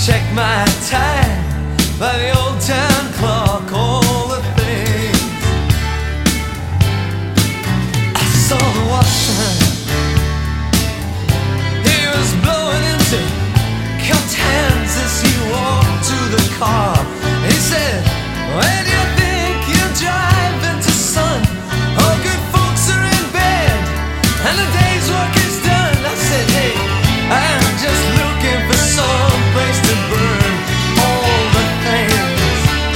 check my time by the old town clock. All the things I saw the watchman. He was blowing into cupped hands as he walked to the car. He said, "Where do you think you're driving to, son? All good folks are in bed and the day's work is done." I said, "Hey, I'm just looking for some place to burn all the things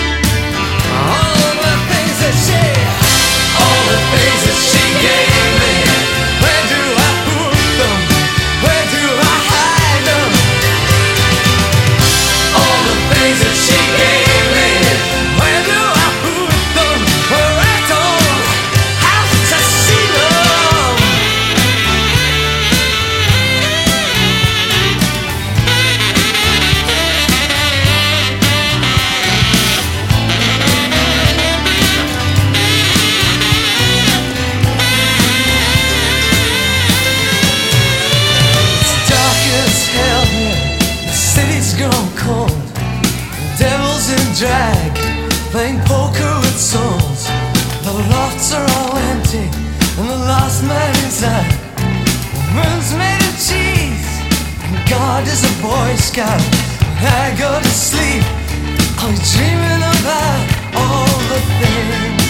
that she, all the things that she gave me. Where do I put them? Where do I hide them? All the things that she gave me. Where do I put them? Where I don't have to see them." It's dark as hell here. The city's grown cold. Devils in drag, playing poker with souls. The lofts are all empty, and the last man inside. The moon's made of cheese, and God is a Boy Scout. I go to sleep, I'm dreaming about all the things.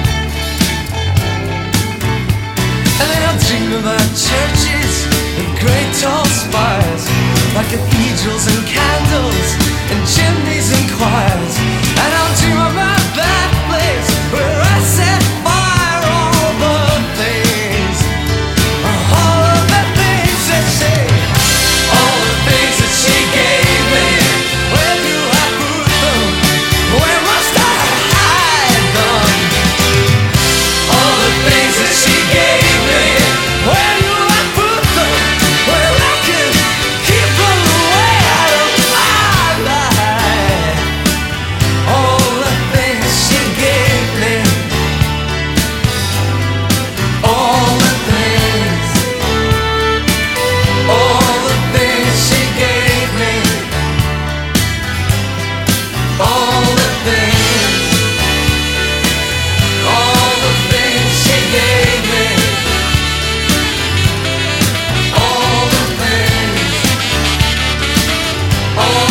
And then I'll dream about churches and great tall spires, like cathedrals and candles and chimneys and choirs. And I'll dream about that place where I set fire. All the things, all of the things that she, all the things that she gave me. Where do I put them? Where must I hide them? All the things that she gave me. Where do I put them? Where I can keep them away out of my life. All the things she gave me. All the things. All the things she gave me. All the things. All the things she gave me. All the things. All